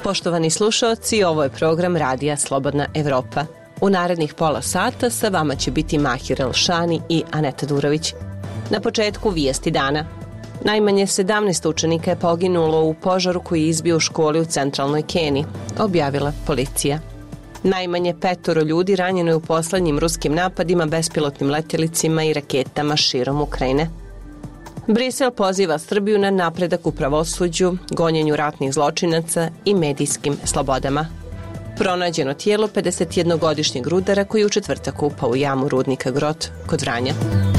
Poštovani slušaoci, ovo je program Radija Slobodna Evropa. U narednih pola sata sa vama će biti Mahir Elšani i Aneta Durović. Na početku vijesti dana. Najmanje 17 učenika je poginulo u požaru koji je izbio u školi u centralnoj Keniji, objavila policija. Najmanje 5 ljudi ranjeno je u poslednjim ruskim napadima bespilotnim letjelicima i raketama širom Ukrajine. Brisel poziva Srbiju na napredak u pravosuđu, gonjenju ratnih zločinaca i medijskim slobodama. Pronađeno tijelo 51-godišnjeg rudara koji u četvrtak upao u jamu rudnika Grot kod Vranja.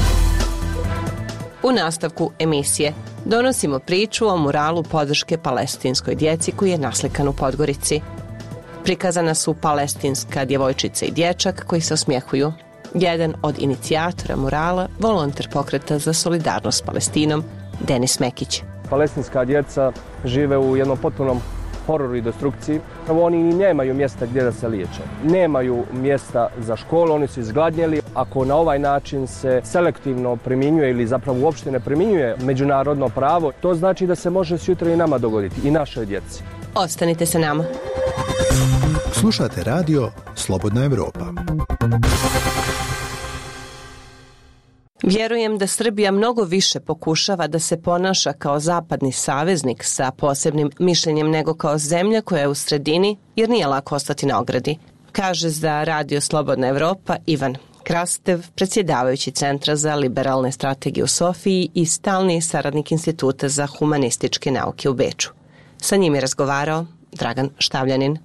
U nastavku emisije donosimo priču o muralu podrške palestinskoj djeci koji je naslikan u Podgorici. Prikazana su palestinska djevojčica i dječak koji se osmjehuju. Jedan od inicijatora murala, volonter pokreta za solidarnost s Palestinom, Denis Mekić. Palestinska djeca žive u jednom potpunom hororu i destrukciji. Oni nemaju mjesta gdje da se liječe. Nemaju mjesta za školu, oni su izgladnjeli. Ako na ovaj način se selektivno primjenjuje ili zapravo uopšte ne primjenjuje međunarodno pravo, to znači da se može sutra i nama dogoditi, i našoj djeci. Ostanite sa nama. Slušate radio Slobodna Evropa. Vjerujem da Srbija mnogo više pokušava da se ponaša kao zapadni saveznik sa posebnim mišljenjem nego kao zemlja koja je u sredini, jer nije lako ostati na ogradi, kaže za radio Slobodna Evropa Ivan Krastev, predsjedavajući Centra za liberalne strategije u Sofiji i stalni saradnik Instituta za humanističke nauke u Beču. Sa njim je razgovarao Dragan Štavljanin.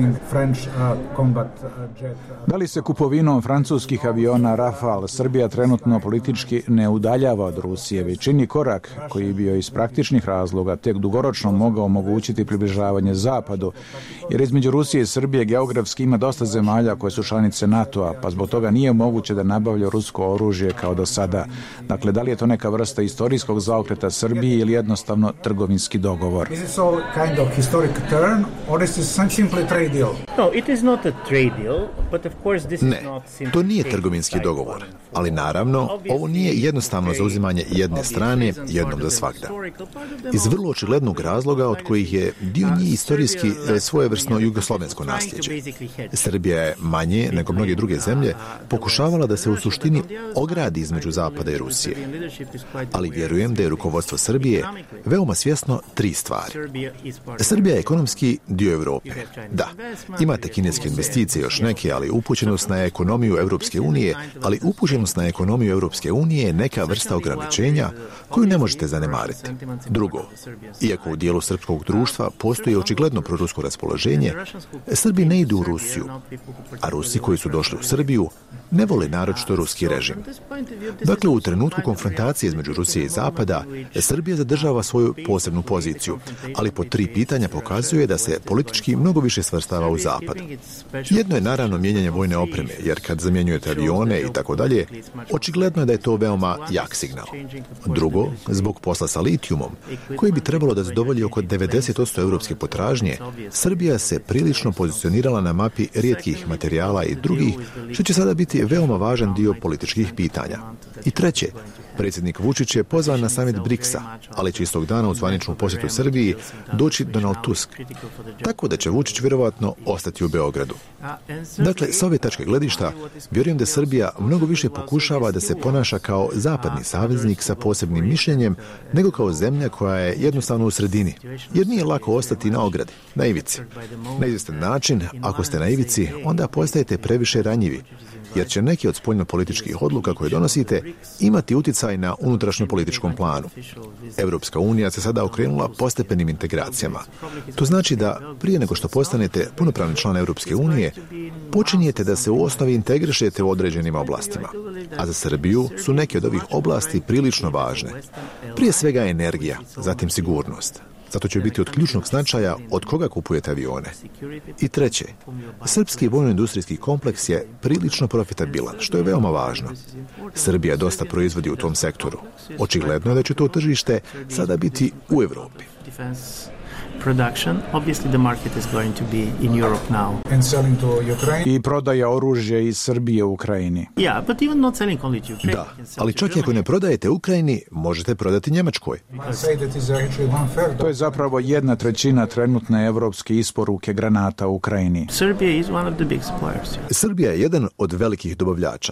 Da li se kupovinom francuskih aviona Rafale Srbija trenutno politički ne udaljava od Rusije, već čini korak koji bio iz praktičnih razloga tek dugoročno mogao omogućiti približavanje Zapadu, jer između Rusije i Srbije geografski ima dosta zemalja koje su članice NATO-a, pa zbog toga nije moguće da nabavlja rusko oružje kao do sada. Dakle, da li je to neka vrsta istorijskog zaokreta Srbije ili jednostavno trgovinski dogovor? Ne, to nije trgovinski dogovor, ali naravno ovo nije jednostavno zauzimanje jedne strane jednom za svagda. Iz vrlo očiglednog razloga od kojih je dio njih istorijski svojevrsno jugoslovensko nasljeđe. Srbija je manje nego mnoge druge zemlje pokušavala da se u suštini ogradi između Zapada i Rusije. Ali vjerujem da je rukovodstvo Srbije veoma svjesno 3 stvari. Srbija je ekonomski dio Evrope. Da, imate kineske investicije još neke, ali upućenost na ekonomiju Evropske unije je neka vrsta ograničenja koju ne možete zanemariti. Drugo, iako u dijelu srpskog društva postoji očigledno prorusko raspoloženje, Srbi ne idu u Rusiju, a Rusi koji su došli u Srbiju ne vole naročito ruski režim. Dakle, u trenutku konfrontacije između Rusije i Zapada, Srbija zadržava svoju posebnu poziciju, ali po 3 pitanja pokazuje da se politički mnogo više svrstava u Zapad. Jedno je naravno mijenjanje vojne opreme, jer kad zamjenjujete avione i tako dalje, očigledno je da je to veoma jak signal. Drugo, zbog posla sa litijumom, koji bi trebalo da zadovolji oko 90% evropske potražnje, Srbija se prilično pozicionirala na mapi rijetkih materijala i drugih, što će sada biti veoma važan dio političkih pitanja. I treće, predsjednik Vučić je pozvan na samit BRICS-a, ali će istog dana u zvaničnu posjetu Srbiji doći Donald Tusk. Tako da će Vučić vjerovatno ostati u Beogradu. Dakle, s ove tačke gledišta, vjerujem da Srbija mnogo više pokušava da se ponaša kao zapadni saveznik sa posebnim mišljenjem, nego kao zemlja koja je jednostavno u sredini. Jer nije lako ostati na ogradi, na ivici. Na izvjestan način, ako ste na ivici, onda postajete previše ranjivi, jer će neki od spoljnopolitičkih odluka koje donosite imati utjecaj na unutrašnjopolitičkom planu. Evropska unija se sada okrenula postepenim integracijama. To znači da prije nego što postanete punopravni član Evropske unije, počinjete da se u osnovi integrišete u određenim oblastima. A za Srbiju su neke od ovih oblasti prilično važne. Prije svega energija, zatim sigurnost. Zato će biti od ključnog značaja od koga kupujete avione. I treće, srpski vojno-industrijski kompleks je prilično profitabilan, što je veoma važno. Srbija dosta proizvodi u tom sektoru. Očigledno je da će to tržište sada biti u Evropi. production, obviously the market is going to be in Europe now. And selling to Ukraine. I prodaja oružja iz Srbije u Ukrajini. Yeah, but even not selling only to Ukraine. Da, ali čak i ako ne prodajete Ukrajini, možete prodati Njemačkoj. To je zapravo 1/3 trenutne evropske isporuke granata u Ukrajini. Serbia is one of the big suppliers. Srbija je jedan od velikih dobavljača.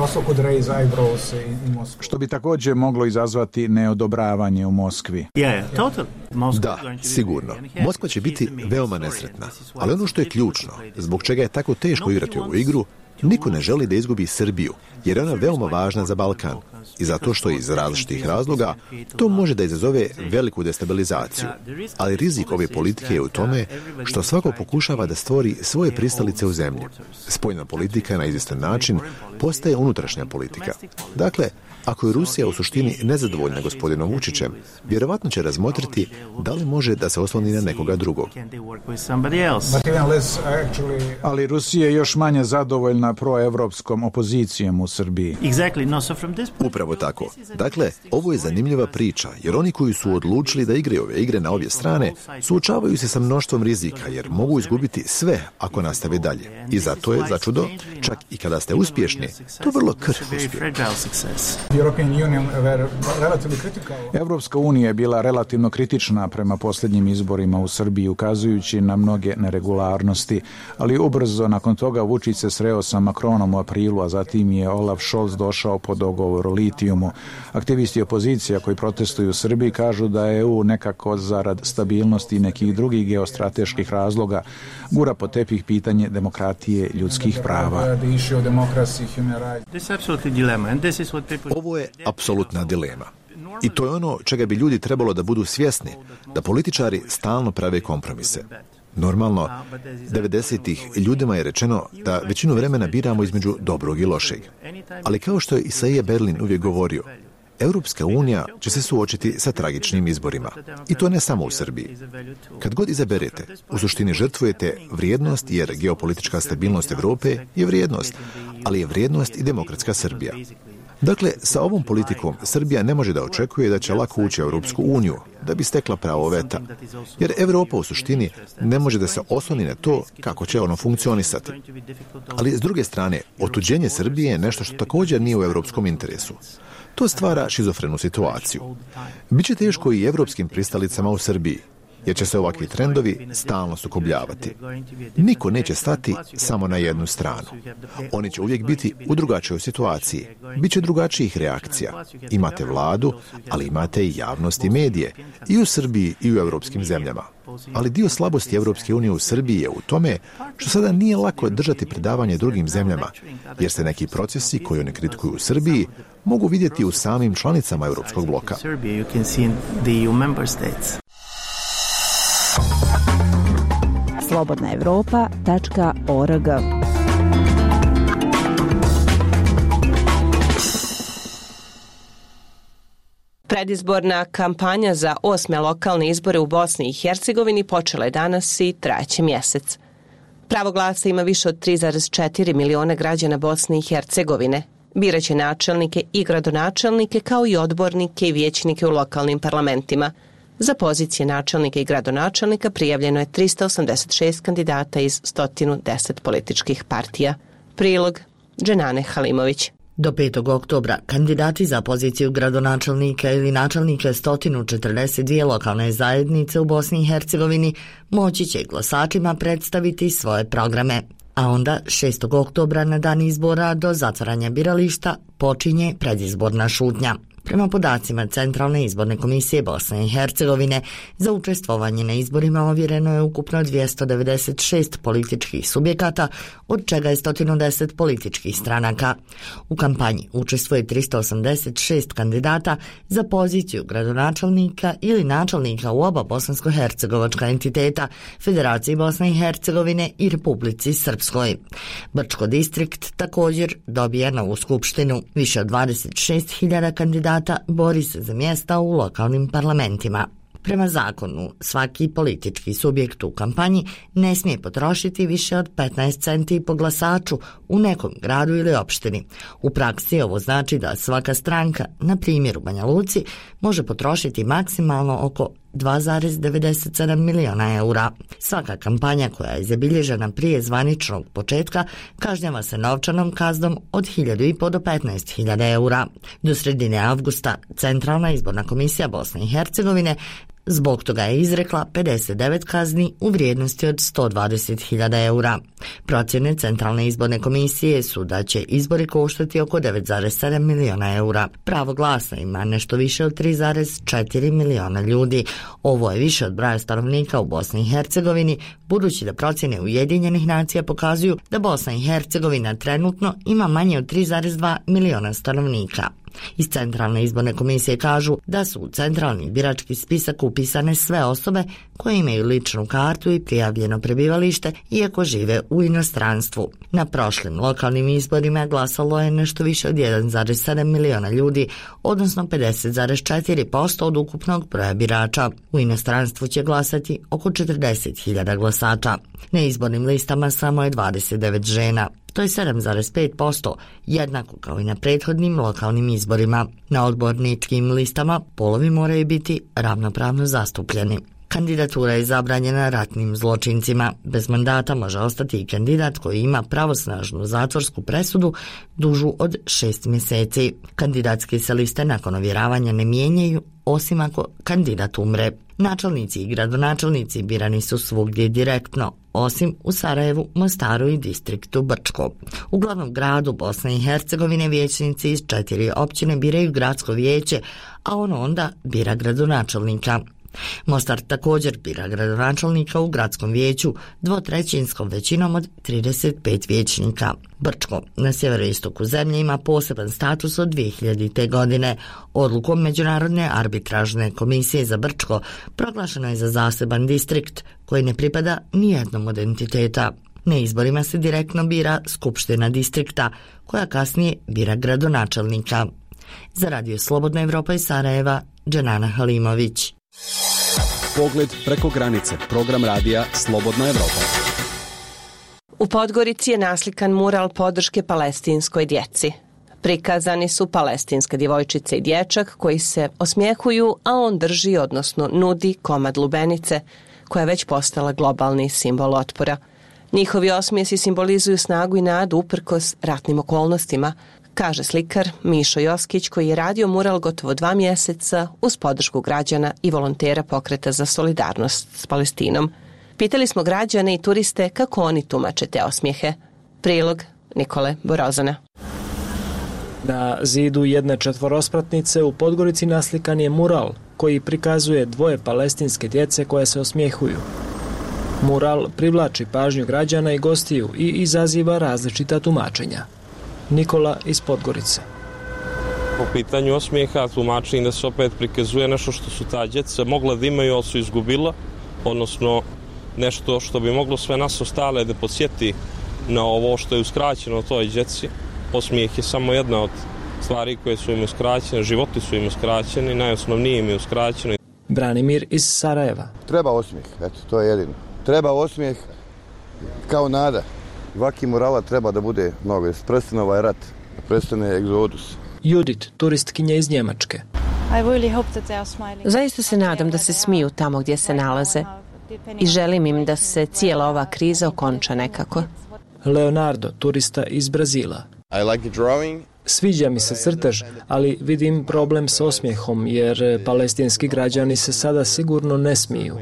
Što bi također moglo izazvati neodobravanje u Moskvi. Da, sigurno. Moskva će biti veoma nesretna. Ali ono što je ključno, zbog čega je tako teško igrati ovu igru, niko ne želi da izgubi Srbiju, jer je ona veoma važna za Balkan. I zato što iz različitih razloga to može da izazove veliku destabilizaciju. Ali rizik ove politike je u tome što svako pokušava da stvori svoje pristalice u zemlji. Spoljna politika na izvjestan način postaje unutrašnja politika. Dakle, ako je Rusija u suštini nezadovoljna gospodinom Vučićem, vjerovatno će razmotriti da li može da se osloni na nekoga drugog. Ali Rusija je još manje zadovoljna proevropskom opozicijom u Srbiji. Upravo tako. Dakle, ovo je zanimljiva priča, jer oni koji su odlučili da igraju ove igre na obje strane, suočavaju se sa mnoštvom rizika, jer mogu izgubiti sve ako nastave dalje. I zato je, začudo, čak i kada ste uspješni, to vrlo krhk uspjeh. Evropska unija je bila relativno kritična prema posljednjim izborima u Srbiji, ukazujući na mnoge neregularnosti, ali ubrzo nakon toga Vučić se sreo sa Macronom u aprilu, a zatim je Olaf Scholz došao po dogovoru o litijumu. Aktivisti opozicija koji protestuju u Srbiji kažu da je EU nekako zarad stabilnosti i nekih drugih geostrateških razloga gura po tepih pitanje demokratije, ljudskih prava. Ovo je apsolutna dilema. I to je ono čega bi ljudi trebalo da budu svjesni, da političari stalno prave kompromise. Normalno, 90-ih ljudima je rečeno da većinu vremena biramo između dobrog i lošeg. Ali kao što je Isaija Berlin uvijek govorio, Europska unija će se suočiti sa tragičnim izborima. I to ne samo u Srbiji. Kad god izaberete, u suštini žrtvujete vrijednost, jer geopolitička stabilnost Evrope je vrijednost, ali je vrijednost i demokratska Srbija. Dakle, sa ovom politikom Srbija ne može da očekuje da će lako ući u Europsku uniju, da bi stekla pravo veta. Jer Evropa u suštini ne može da se osloni na to kako će ono funkcionisati. Ali s druge strane, otuđenje Srbije je nešto što također nije u europskom interesu. To stvara šizofrenu situaciju. Biće teško i evropskim pristalicama u Srbiji, jer će se ovakvi trendovi stalno sukobljavati. Niko neće stati samo na jednu stranu. Oni će uvijek biti u drugačijoj situaciji. Biće drugačijih reakcija. Imate vladu, ali imate i javnost i medije. I u Srbiji i u evropskim zemljama. Ali dio slabosti Evropske unije u Srbiji je u tome što sada nije lako držati predavanje drugim zemljama, jer se neki procesi koji oni kritikuju u Srbiji mogu vidjeti u samim članicama Evropskog bloka. slobodnaevropa.org. Predizborna kampanja za 8. lokalne izbore u Bosni i Hercegovini počela je danas i trajaće mjesec. Pravo glasa ima više od 3,4 miliona građana Bosne i Hercegovine. Biraće načelnike i gradonačelnike kao i odbornike i vijećnike u lokalnim parlamentima. Za pozicije načelnika i gradonačelnika prijavljeno je 386 kandidata iz 110 političkih partija. Prilog Dženane Halimović. Do 5. oktobra kandidati za poziciju gradonačelnika ili načelnika 142 lokalne zajednice u Bosni i Hercegovini moći će glasačima predstaviti svoje programe. A onda 6. oktobra na dan izbora do zatvaranja birališta počinje predizborna šutnja. Prema podacima Centralne izborne komisije Bosne i Hercegovine, za učestvovanje na izborima ovjereno je ukupno 296 političkih subjekata, od čega je 110 političkih stranaka. U kampanji učestvuje 386 kandidata za poziciju gradonačelnika ili načelnika u oba bosansko-hercegovačka entiteta, Federaciji Bosne i Hercegovine i Republici Srpskoj. Brčko distrikt također dobija novu skupštinu. Više od 26.000 kandidata bori se za mjesta u lokalnim parlamentima. Prema zakonu, svaki politički subjekt u kampanji ne smije potrošiti više od 15 centi po glasaču u nekom gradu ili opštini. U praksi ovo znači da svaka stranka, na primjer u Banja Luci, može potrošiti maksimalno oko 2,97 miliona eura. Svaka kampanja koja je zabilježena prije zvaničnog početka kažnjava se novčanom kaznom od 1.500 do 15.000 eura. Do sredine avgusta Centralna izborna komisija Bosne i Hercegovine zbog toga je izrekla 59 kazni u vrijednosti od 120.000 eura. Procjene Centralne izborne komisije su da će izbori koštati oko 9,7 miliona eura. Pravo glasa ima nešto više od 3,4 miliona ljudi. Ovo je više od broja stanovnika u Bosni i Hercegovini, budući da procjene Ujedinjenih nacija pokazuju da Bosna i Hercegovina trenutno ima manje od 3,2 miliona stanovnika. Iz Centralne izborne komisije kažu da su u centralni birački spisak upisane sve osobe koje imaju ličnu kartu i prijavljeno prebivalište iako žive u inostranstvu. Na prošlim lokalnim izborima glasalo je nešto više od 1,7 miliona ljudi, odnosno 50,4% od ukupnog broja birača. U inostranstvu će glasati oko 40.000 glasača. Na izbornim listama samo je 29 žena. To je 7,5%, jednako kao i na prethodnim lokalnim izborima. Na odborničkim listama polovi moraju biti ravnopravno zastupljeni. Kandidatura je zabranjena ratnim zločincima. Bez mandata može ostati i kandidat koji ima pravosnažnu zatvorsku presudu dužu od 6 mjeseci. Kandidatske se liste nakon ovjeravanja ne mijenjaju, osim ako kandidat umre. Načelnici i gradonačelnici birani su svugdje direktno, osim u Sarajevu, Mostaru i distriktu Brčko. U glavnom gradu Bosne i Hercegovine vijećnici iz 4 općine biraju gradsko vijeće, a ono onda bira gradonačelnika. Mostar također bira gradonačelnika u gradskom vijeću 2/3 većinom od 35 vijećnika. Brčko na sjeveroistoku zemlje ima poseban status od 2000. godine. Odlukom Međunarodne arbitražne komisije za Brčko proglašeno je za zaseban distrikt koji ne pripada nijednom od entiteta. Na izborima se direktno bira skupština distrikta, koja kasnije bira gradonačelnika. Za Radio Slobodna Evropa iz Sarajeva, Dženana Halimović. Pogled preko granice, program radija Slobodna Evropa. U Podgorici je naslikan mural podrške palestinskoj djeci. Prikazani su palestinska djevojčica i dječak koji se osmjehuju, a on drži, odnosno nudi komad lubenice, koja je već postala globalni simbol otpora. Njihovi osmijesi simbolizuju snagu i nadu uprkos ratnim okolnostima, kaže slikar Mišo Joskić, koji je radio mural gotovo 2 mjeseca uz podršku građana i volontera Pokreta za solidarnost s Palestinom. Pitali smo građane i turiste kako oni tumače te osmijehe. Prilog Nikole Borozana. Na zidu jedne četvorospratnice u Podgorici naslikan je mural koji prikazuje 2 palestinske djece koje se osmjehuju. Mural privlači pažnju građana i gostiju i izaziva različita tumačenja. Nikola iz Podgorice. Po pitanju osmijeha tumačenje da se opet prikazuje nešto što su ta djeca mogla da imaju, ali su izgubila, odnosno nešto što bi moglo sve nas ostale da podsjeti na ovo što je uskraćeno toj djeci. Osmijeh je samo jedna od stvari koje su im uskraćene, životi su im uskraćeni, najosnovnije im je uskraćeno. Branimir iz Sarajeva. Treba osmijeh, eto, to je jedino. Treba osmijeh kao nada. Svaki murala treba da bude mnogo, da prestane ovaj rat, da prestane egzodus. Judit, turistkinja iz Njemačke. Zaista se nadam da se smiju tamo gdje se nalaze i želim im da se cijela ova kriza okonča nekako. Leonardo, turista iz Brazila. Sviđa mi se crtež, ali vidim problem s osmijehom, jer palestinski građani se sada sigurno ne smiju.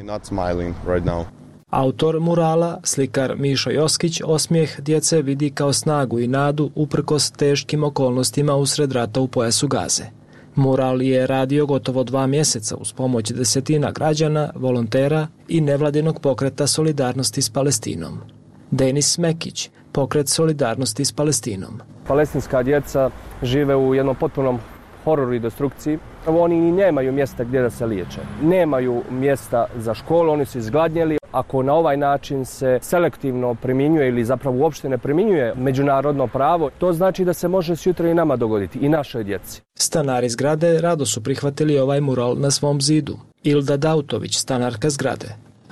Autor murala, slikar Mišo Joskić, osmijeh djece vidi kao snagu i nadu uprkos teškim okolnostima usred rata u pojasu Gaze. Mural je radio gotovo 2 mjeseca uz pomoć desetina građana, volontera i nevladinog pokreta solidarnosti s Palestinom. Denis Mekić, pokret solidarnosti s Palestinom. Palestinska djeca žive u jednom potpunom hororu i destrukciji. Oni nemaju mjesta gdje da se liječe. Nemaju mjesta za školu, oni su izgladnjeli. Ako na ovaj način se selektivno primjenjuje ili zapravo uopšte ne primjenjuje međunarodno pravo, to znači da se može sutra i nama dogoditi, i našoj djeci. Stanari zgrade rado su prihvatili ovaj mural na svom zidu. Ilda Dautović, stanarka zgrade.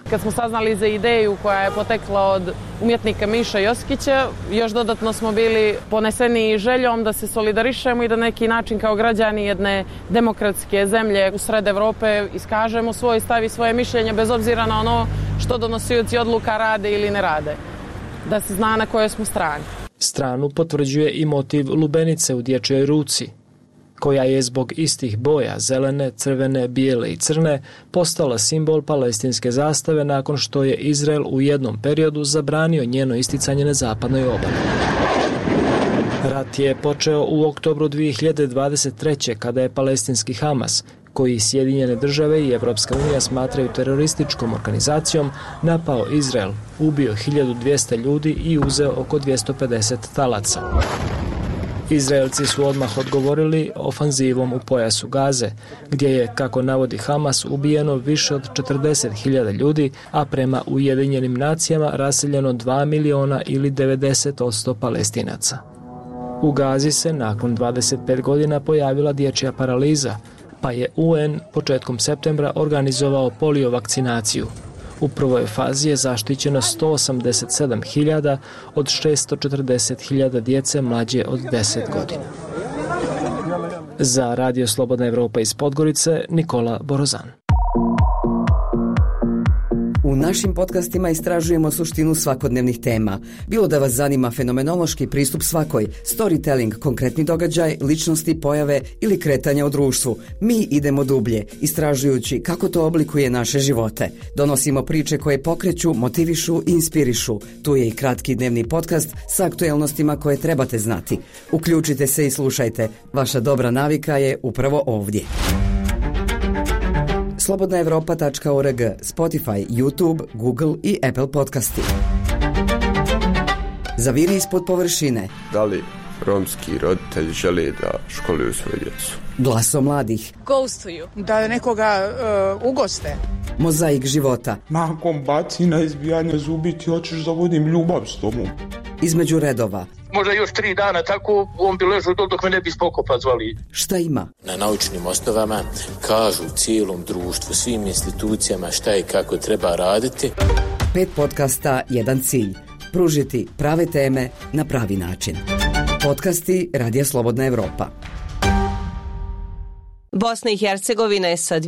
Kad smo saznali za ideju koja je potekla od umjetnika Miša Joskića, još dodatno smo bili poneseni željom da se solidarišemo i da neki način kao građani jedne demokratske zemlje u sred Evrope iskažemo svoj stav i svoje mišljenje bez obzira na ono što donosioci odluka rade ili ne rade. Da se zna na kojoj smo strani. Stranu potvrđuje i motiv lubenice u dječjoj ruci, koja je zbog istih boja, zelene, crvene, bijele i crne, postala simbol palestinske zastave nakon što je Izrael u jednom periodu zabranio njeno isticanje na zapadnoj obali. Rat je počeo u oktobru 2023. kada je palestinski Hamas, koji Sjedinjene države i Evropska unija smatraju terorističkom organizacijom, napao Izrael, ubio 1200 ljudi i uzeo oko 250 talaca. Izraelci su odmah odgovorili ofanzivom u pojasu Gaze, gdje je, kako navodi Hamas, ubijeno više od 40.000 ljudi, a prema Ujedinjenim nacijama raseljeno 2 miliona ili 90% Palestinaca. U Gazi se nakon 25 godina pojavila dječja paraliza, pa je UN početkom septembra organizovao polio vakcinaciju. U prvoj fazi je zaštićeno 187.000 od 640.000 djece mlađe od 10 godina. Za Radio Slobodna Evropa iz Podgorice, Nikola Borozan. U našim podcastima istražujemo suštinu svakodnevnih tema. Bilo da vas zanima fenomenološki pristup svakoj, storytelling, konkretni događaj, ličnosti, pojave ili kretanja u društvu. Mi idemo dublje, istražujući kako to oblikuje naše živote. Donosimo priče koje pokreću, motivišu i inspirišu. Tu je i kratki dnevni podcast sa aktuelnostima koje trebate znati. Uključite se i slušajte. Vaša dobra navika je upravo ovdje. slobodnaevropa.org, Spotify, YouTube, Google i Apple podcasti. Zaviri ispod površine. Da li romski roditelji žele da školuju svoju djecu? Glasom mladih. Gostuju. Da nekoga ugoste. Mozaik života. Nakon bacina, izbijanja zubi ti hoćeš da vodim ljubav s tobom. Između redova. Možda još 3 dana tako, on bi ležao dok me ne bi spokopa zvali. Šta ima? Na naučnim osnovama kažu cijelom društvu, svim institucijama šta i kako treba raditi. 5 podcasta, jedan cilj. Pružiti prave teme na pravi način. Podcasti Radija Slobodna Evropa. Bosna i Hercegovina je sa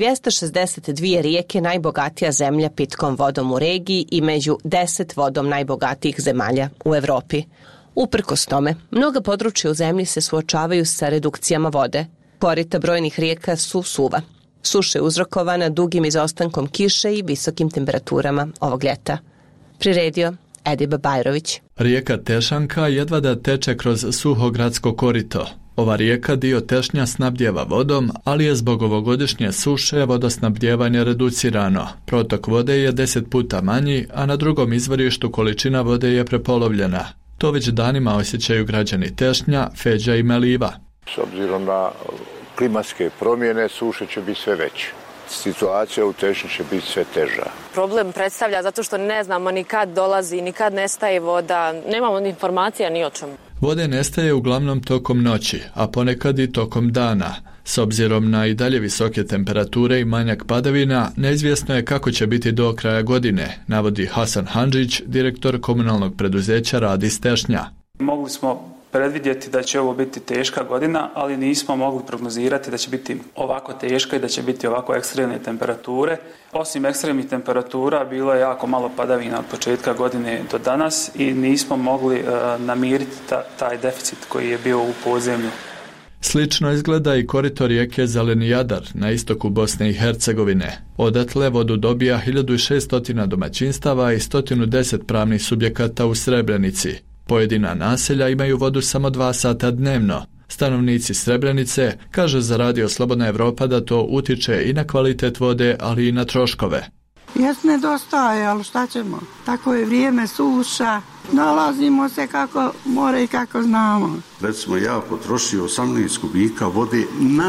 262 rijeke najbogatija zemlja pitkom vodom u regiji i među 10 vodom najbogatijih zemalja u Evropi. Uprkos tome, mnoga područja u zemlji se suočavaju sa redukcijama vode. Korita brojnih rijeka su suva. Suša je uzrokovana dugim izostankom kiše i visokim temperaturama ovog ljeta. Priredio Edib Bajrović. Rijeka Tešanka jedva da teče kroz suho gradsko korito. Ova rijeka dio Tešnja snabdijeva vodom, ali je zbog ovogodišnje suše vodosnabdijevanje reducirano. Protok vode je 10 puta manji, a na drugom izvorištu količina vode je prepolovljena. To već danima osjećaju građani Tešnja, Feđa i Meliva. S obzirom na klimatske promjene, suše će biti sve veće. Situacija u Tešnju će biti sve teža. Problem predstavlja zato što ne znamo ni kad dolazi, ni kad nestaje voda, nemamo ni informacija ni o čemu. Vode nestaje uglavnom tokom noći, a ponekad i tokom dana. S obzirom na i dalje visoke temperature i manjak padavina, neizvjesno je kako će biti do kraja godine, navodi Hasan Handžić, direktor komunalnog preduzeća Radi iz Tešnja. Mogli smo predvidjeti da će ovo biti teška godina, ali nismo mogli prognozirati da će biti ovako teška i da će biti ovako ekstremne temperature. Osim ekstremnih temperatura, bilo je jako malo padavina od početka godine do danas i nismo mogli namiriti taj deficit koji je bio u podzemlju. Slično izgleda i korito rijeke Zeleni Jadar na istoku Bosne i Hercegovine. Odatle vodu dobija 1600 domaćinstava i 110 pravnih subjekata u Srebrenici. Pojedina naselja imaju vodu samo 2 sata dnevno. Stanovnici Srebrenice kaže za Radio Slobodna Evropa da to utiče i na kvalitet vode, ali i na troškove. Jes nedostaje, ali šta ćemo? Tako je vrijeme suša, nalazimo se kako more i kako znamo. Recimo ja potrošio 18 kubika vode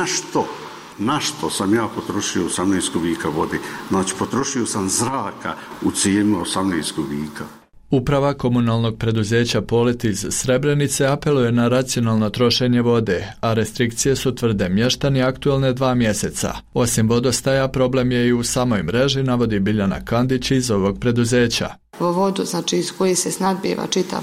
na što sam ja potrošio 18 kubika vode? Znači potrošio sam zraka u cijenu 18 kubika. Uprava komunalnog preduzeća Polet iz Srebrenice apeluje na racionalno trošenje vode, a restrikcije su, tvrde mještani, aktualne 2 mjeseca. Osim vodostaja, problem je i u samoj mreži, navodi Biljana Kandić iz ovog preduzeća. Vodu, znači iz koje se snadbiva čitav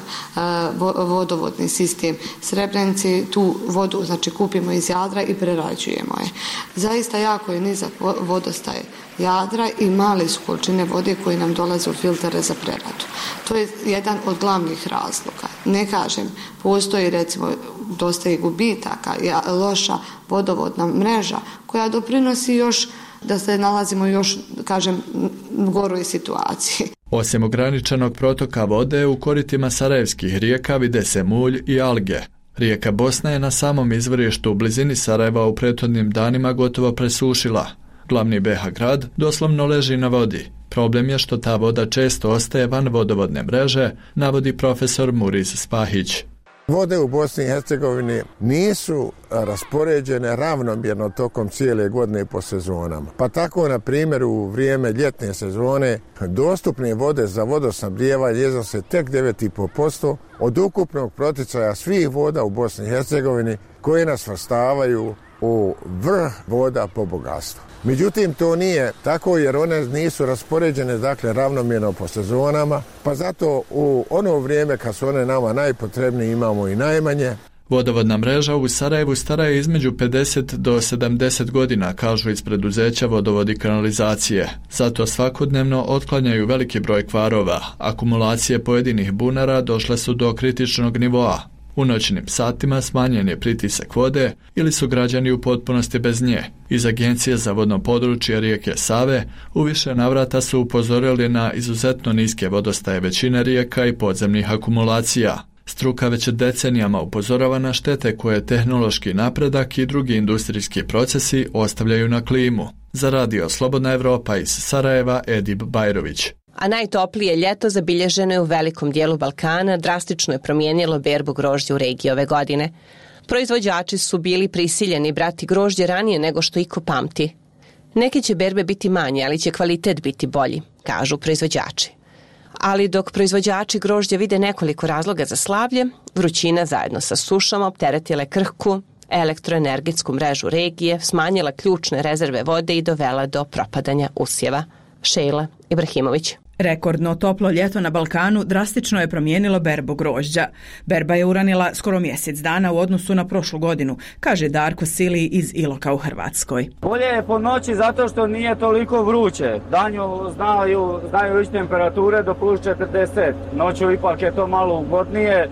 vodovodni sistem Srebrenici, tu vodu znači kupimo iz Jadra i prerađujemo je. Zaista jako je nizak vodostaj Jadra i male su količine vode koje nam dolaze u filtere za preradu. To je jedan od glavnih razloga. Ne kažem, postoji recimo dosta i gubitaka, loša vodovodna mreža koja doprinosi još da se nalazimo još, kažem, u goroj situaciji. Osim ograničenog protoka vode, u koritima sarajevskih rijeka vide se mulj i alge. Rijeka Bosna je na samom izvorištu u blizini Sarajeva u prethodnim danima gotovo presušila. Glavni BiH grad doslovno leži na vodi. Problem je što ta voda često ostaje van vodovodne mreže, navodi profesor Muriz Spahić. Vode u Bosni i Hercegovini nisu raspoređene ravnomjerno tokom cijele godine po sezonama. Pa tako, na primjer, u vrijeme ljetne sezone dostupne vode za vodosnabdijevanje iznose tek 9,5% od ukupnog proticaja svih voda u Bosni i Hercegovini koje nas svrstavaju u vrh voda po bogatstvu. Međutim, to nije tako jer one nisu raspoređene, dakle, ravnomjerno po sezonama, pa zato u ono vrijeme kad su one nama najpotrebnije imamo i najmanje. Vodovodna mreža u Sarajevu stara je između 50 do 70 godina, kažu iz preduzeća Vodovod i kanalizacije. Zato svakodnevno otklanjaju veliki broj kvarova. Akumulacije pojedinih bunara došle su do kritičnog nivoa. U noćnim satima smanjen je pritisak vode ili su građani u potpunosti bez nje. Iz Agencije za vodno područje rijeke Save u više navrata su upozorili na izuzetno niske vodostaje većine rijeka i podzemnih akumulacija. Struka već decenijama upozorava na štete koje tehnološki napredak i drugi industrijski procesi ostavljaju na klimu. Za Radio Slobodna Evropa iz Sarajeva, Edib Bajrović. A najtoplije ljeto zabilježeno je u velikom dijelu Balkana, drastično je promijenilo berbu grožđa u regiji ove godine. Proizvođači su bili prisiljeni brati grožđe ranije nego što iko pamti. Neke će berbe biti manje, ali će kvalitet biti bolji, kažu proizvođači. Ali dok proizvođači grožđa vide nekoliko razloga za slavlje, vrućina zajedno sa sušama opteretile krhku elektroenergetsku mrežu regije, smanjila ključne rezerve vode i dovela do propadanja usjeva. Šejla Ibrahimović. Rekordno toplo ljeto na Balkanu drastično je promijenilo berbu grožđa. Berba je uranila skoro mjesec dana u odnosu na prošlu godinu, kaže Darko Sili iz Iloka u Hrvatskoj. Bolje je po noći zato što nije toliko vruće. Danju znaju ići temperature do plus 40. Noću ipak je to malo ugodnije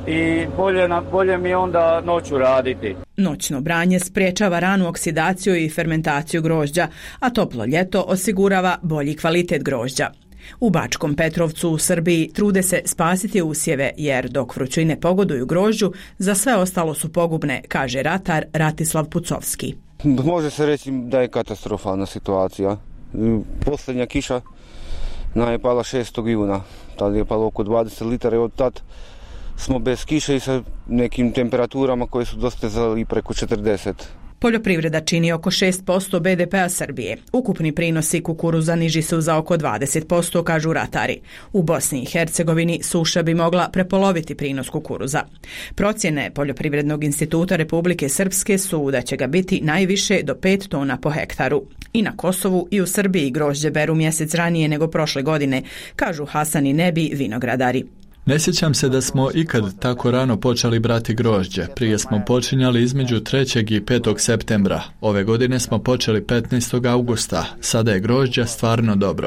i bolje mi je onda noću raditi. Noćno branje sprječava ranu oksidaciju i fermentaciju grožđa, a toplo ljeto osigurava bolji kvalitet grožđa. U Bačkom Petrovcu u Srbiji trude se spasiti usjeve jer dok vrućine pogoduju grožđu, za sve ostalo su pogubne, kaže ratar Ratislav Pucovski. Može se reći da je katastrofalna situacija. Posljednja kiša nam je pala 6. juna, tada je palo oko 20 litara i od tad smo bez kiše i sa nekim temperaturama koje su dostizale i preko 40. Poljoprivreda čini oko 6% BDP-a Srbije. Ukupni prinosi kukuruza niži su za oko 20%, kažu ratari. U Bosni i Hercegovini suša bi mogla prepoloviti prinos kukuruza. Procjene Poljoprivrednog instituta Republike Srpske su da će ga biti najviše do 5 tona po hektaru. I na Kosovu i u Srbiji grožđe beru mjesec ranije nego prošle godine, kažu Hasan i Nebi vinogradari. Ne sjećam se da smo ikad tako rano počeli brati grožđe. Prije smo počinjali između 3. i 5. septembra. Ove godine smo počeli 15. augusta. Sada je grožđe stvarno dobro.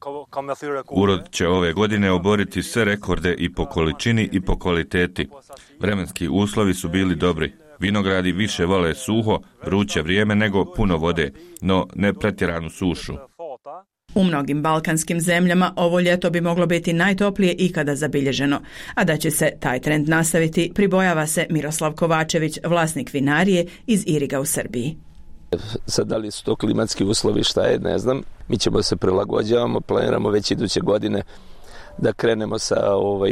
Urod će ove godine oboriti sve rekorde i po količini i po kvaliteti. Vremenski uslovi su bili dobri. Vinogradi više vole suho, vruće vrijeme nego puno vode, no ne pretjeranu sušu. U mnogim balkanskim zemljama ovo ljeto bi moglo biti najtoplije ikada zabilježeno, a da će se taj trend nastaviti pribojava se Miroslav Kovačević, vlasnik vinarije iz Iriga u Srbiji. Sad da li su to klimatski uslovi, šta je, ne znam. Mi ćemo se prilagođavamo, planiramo već iduće godine da krenemo sa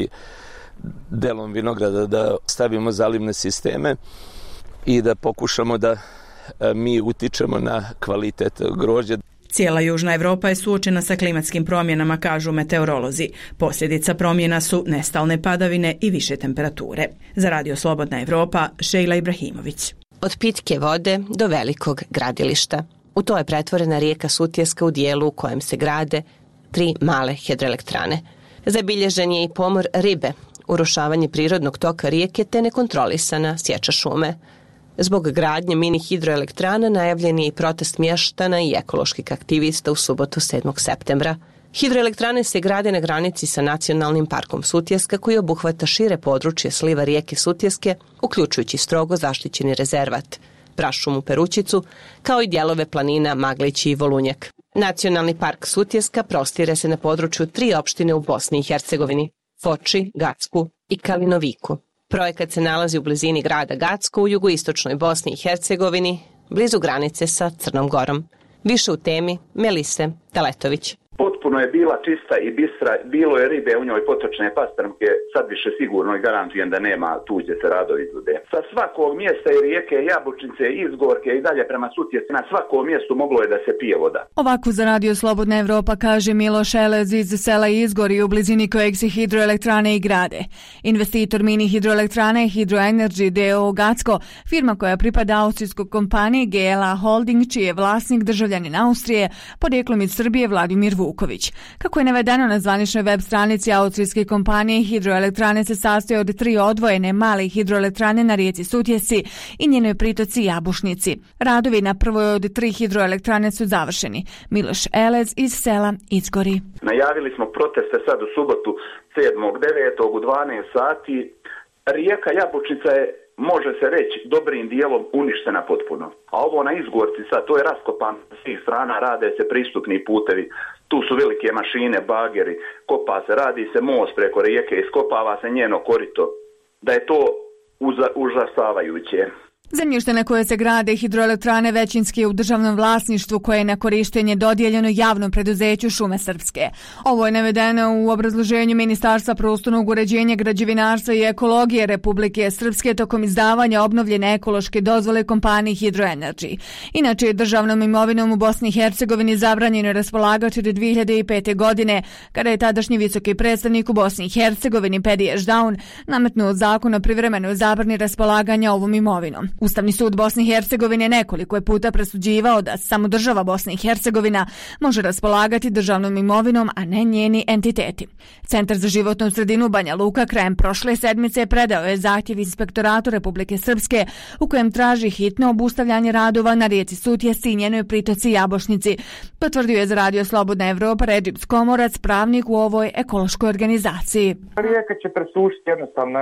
delom vinograda, da stavimo zalivne sisteme i da pokušamo da mi utičemo na kvalitet grožđa. Cijela južna Evropa je suočena sa klimatskim promjenama, kažu meteorolozi. Posljedica promjena su nestalne padavine i više temperature. Za Radio Slobodna Evropa, Šejla Ibrahimović. Od pitke vode do velikog gradilišta. U to je pretvorena rijeka Sutjeska u dijelu u kojem se grade 3 male hidroelektrane. Zabilježen je i pomor ribe, urušavanje prirodnog toka rijeke te nekontrolisana sječa šume. Zbog gradnje mini hidroelektrana najavljen je i protest mještana i ekoloških aktivista u subotu 7. septembra. Hidroelektrane se grade na granici sa Nacionalnim parkom Sutjeska koji obuhvata šire područje sliva rijeke Sutjeske, uključujući strogo zaštićeni rezervat, prašumu Perućicu, kao i dijelove planina Maglići i Volunjak. Nacionalni park Sutjeska prostire se na području 3 opštine u Bosni i Hercegovini, Foči, Gacku i Kalinoviku. Projekat se nalazi u blizini grada Gacko u jugoistočnoj Bosni i Hercegovini, blizu granice sa Crnom Gorom. Više u temi Melise Taletović. Potpuno je bila čista i bistra, bilo je ribe u njoj, potočne pastrmke, sad više sigurno i garantujem da nema, tuđe se radovi izvode. Sa svakog mjesta i rijeke, Jabučnice, Izgorke i dalje prema Sutjesci, na svakom mjestu moglo je da se pije voda. Ovako za Radio Slobodna Evropa kaže Miloš Elez iz sela Izgori u blizini kojeg se hidroelektrane i grade. Investitor mini hidroelektrane Hydroenergy d.o.o. Gacko, firma koja pripada austrijskoj kompaniji GLA Holding, čiji je vlasnik državljanin Austrije, podjeklom iz Srbije Vladimir Vuković. Kako je navedeno na zvaničnoj web stranici austrijske kompanije, hidroelektrane se sastoje od 3 odvojene male hidroelektrane na rijeci Sutjesci i njenoj pritoci Jabušnici. Radovi na prvoj od 3 hidroelektrane su završeni. Miloš Elez iz sela Izgori. Najavili smo proteste sad u subotu 7.9. u 12 sati. Rijeka Jabučnica je, može se reći, dobrim dijelom uništena potpuno. A ovo na Izgorci sad, to je raskopano s svih strana, rade se pristupni putevi. Tu su velike mašine, bageri, kopa se, radi se most preko rijeke, iskopava se njeno korito. Da je to užasavajuće. Zemljište na koje se grade hidroelektrane većinski je u državnom vlasništvu koje je na korištenje dodijeljeno javnom preduzeću Šume Srpske. Ovo je navedeno u obrazloženju Ministarstva prostornog uređenja, građevinarstva i ekologije Republike Srpske tokom izdavanja obnovljene ekološke dozvole kompaniji Hydroenergy. Inače je državnom imovinom u Bosni i Hercegovini zabranjeno raspolagati do 2005. godine, kada je tadašnji visoki predstavnik u Bosni i Hercegovini Pediš Daun nametnuo zakon o privremenoj zabrani raspolaganja ovom imovinom. Ustavni sud Bosne i Hercegovine nekoliko je puta presuđivao da samo država Bosna i Hercegovina može raspolagati državnom imovinom, a ne njeni entiteti. Centar za životnu sredinu Banja Luka krajem prošle sedmice predao je zahtjev Inspektoratu Republike Srpske u kojem traži hitno obustavljanje radova na rijeci Sutjesci i njenoj pritoci Jabušnici, potvrdio je za Radio Slobodna Evropa Redžip Skomorac, pravnik u ovoj ekološkoj organizaciji. Rijeka će presušiti jednostavno,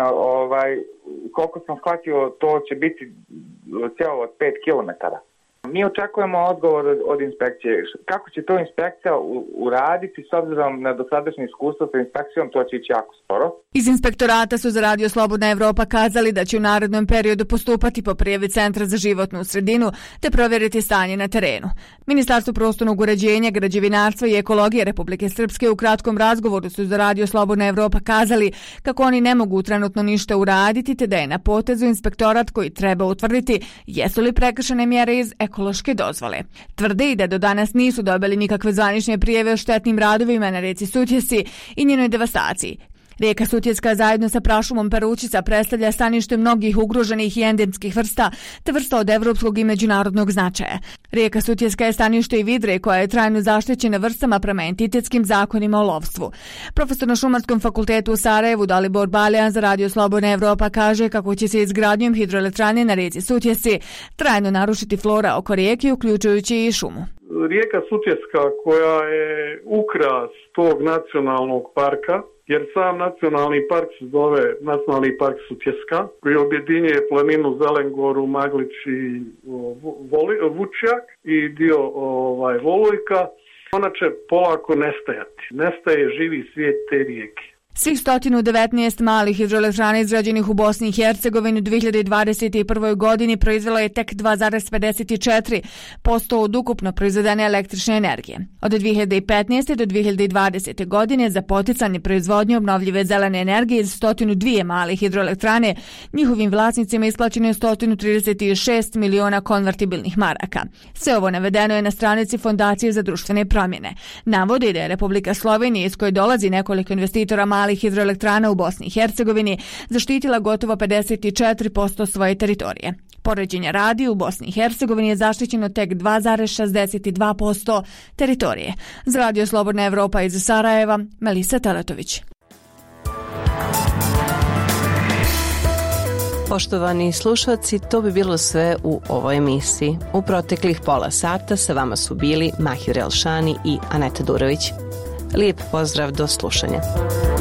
koliko sam shvatio, to će biti cijelo od 5 kilometara. Mi očekujemo odgovor od inspekcije. Kako će to inspekcija uraditi s obzirom na dosadašnje iskustvo sa inspekcijom, to će ići jako sporo. Iz inspektorata su za Radio Slobodna Evropa kazali da će u narednom periodu postupati po prijavi Centra za životnu sredinu te provjeriti stanje na terenu. Ministarstvo prostornog uređenja, građevinarstva i ekologije Republike Srpske u kratkom razgovoru su za Radio Slobodna Evropa kazali kako oni ne mogu trenutno ništa uraditi te da je na potezu inspektorat koji treba utvrditi jesu li prekršene mjere iz ekološke dozvole. Tvrde i da do danas nisu dobili nikakve zvanične prijave o štetnim radovima na rijeci Sutjesci i njenoj devastaciji. Rijeka Sutjeska zajedno sa prašumom Perućica predstavlja stanište mnogih ugroženih i endemskih vrsta te vrsta od evropskog i međunarodnog značaja. Rijeka Sutjeska je stanište i vidre koja je trajno zaštićena vrstama prema entitetskim zakonima o lovstvu. Profesor na Šumarskom fakultetu u Sarajevu Dalibor Baljan za Radio Slobodna Evropa kaže kako će se izgradnjom hidroelektrane na rijeci Sutjesci trajno narušiti flora oko rijeke, uključujući i šumu. Rijeka Sutjeska koja je ukras tog nacionalnog parka, jer sam nacionalni park se zove Nacionalni park Sutjeska, koji objedinjuje planinu Zelengoru, Maglić i Vučjak i dio Volujka. Ona će polako nestajati. Nestaje živi svijet te rijeke. Svih 119 malih hidroelektrana izgrađenih u Bosni i Hercegovini u 2021. godini proizvelo je tek 2,54% od ukupno proizvedene električne energije. Od 2015. do 2020. godine za poticanje proizvodnje obnovljive zelene energije iz 102 malih hidroelektrane njihovim vlasnicima isplaćeno je 136 miliona konvertibilnih maraka. Sve ovo navedeno je na stranici Fondacije za društvene promjene. Navodi da je Republika Slovenija, iz koje dolazi nekoliko investitora malih hidroelektrana u Bosni i Hercegovini, zaštitila gotovo 54% svoje teritorije. Poređenja radi, u Bosni i Hercegovini je zaštićeno tek 2,62% teritorije. Za Radio Slobodna Evropa iz Sarajeva, Melisa Teletović. Poštovani slušalci, to bi bilo sve u ovoj emisiji. U proteklih pola sata sa vama su bili Mahir Elšani i Aneta Durović. Lijep pozdrav, do slušanja.